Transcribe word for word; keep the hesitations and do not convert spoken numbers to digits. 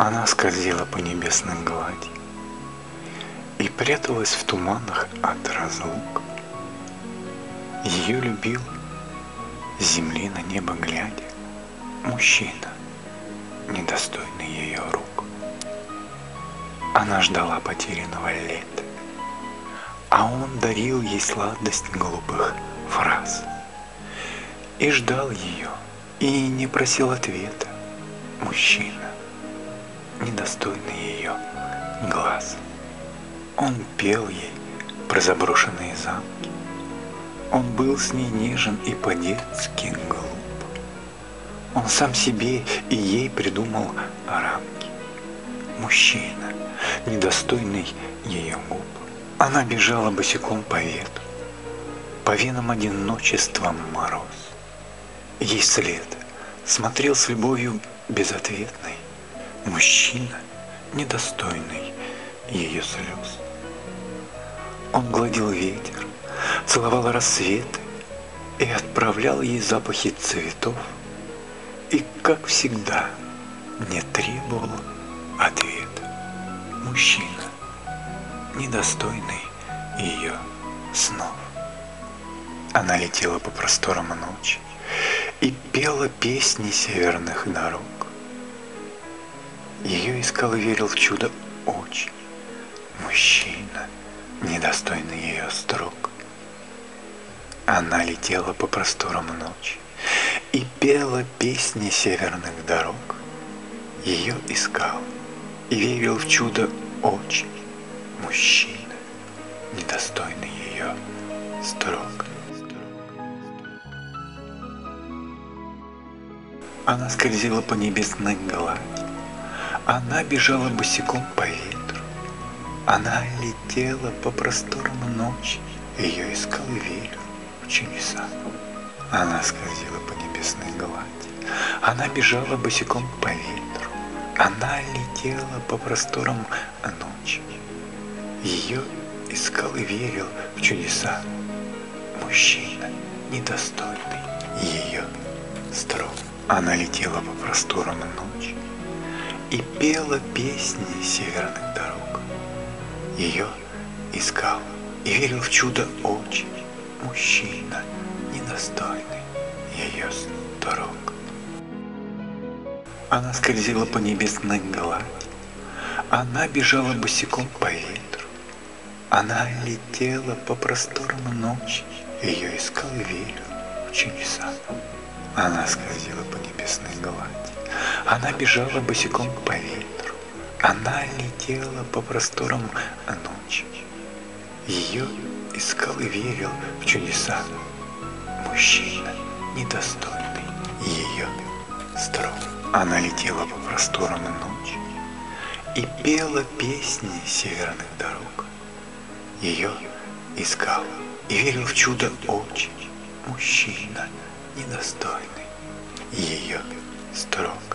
Она скользила по небесной глади и пряталась в туманах от разлук. Ее любил, с земли на небо глядя, мужчина, недостойный ее рук. Она ждала потерянного лета, а он дарил ей сладость глупых фраз. И ждал ее, и не просил ответа, мужчина, недостойный ее глаз. Он пел ей про заброшенные замки, он был с ней нежен и по-детски глуп. Он сам себе и ей придумал рамки, мужчина, недостойный ее губ. Она бежала босиком по ветру, по венам одиночества мороз. Ей вслед смотрел с любовью безответной мужчина, недостойный ее слез. Он гладил ветер, целовал рассветы и отправлял ей запахи цветов. И, как всегда, не требовал ответа. Мужчина, недостойный ее снов. Она летела по просторам ночи и пела песни северных дорог. Ее искал и верил в чудо очень мужчина, недостойный ее строк. Она летела по просторам ночи и пела песни северных дорог. Ее искал и верил в чудо очень мужчина, недостойный ее строк. Она скользила по небесной глади, она бежала босиком по ветру, она летела по просторам ночи, ее искал и верил в чудеса. Она скользила по небесной глади, она бежала босиком по ветру, она летела по просторам ночи, ее искал и верил в чудеса. Мужчина, недостойный ее строк. Она летела по просторам ночи и пела песни северных дорог. Ее искал и верил в чудо очень мужчина, недостойный ее строк. Она скользила по небесной глади, она бежала босиком по ветру, она летела по просторам ночи, ее искал и верил в чудеса. Она скользила по небесной глади, она бежала босиком по ветру, она летела по просторам ночи, ее искал и верил в чудеса. Мужчина, недостойный ее строк. Она летела по просторам ночи и пела песни северных дорог. Ее искал и верил в чудо очень мужчина, недостойный ее строк.